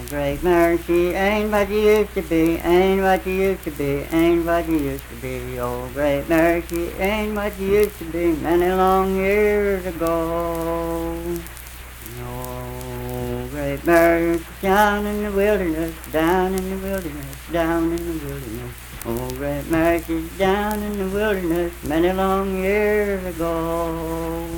great mercy, ain't what you used to be, ain't what you used to be, ain't what you used to be. Oh, great mercy, ain't what you used to be many long years ago. Oh, great mercy, down in the wilderness, down in the wilderness, down in the wilderness. Oh, great mercy, down in the wilderness many long years ago.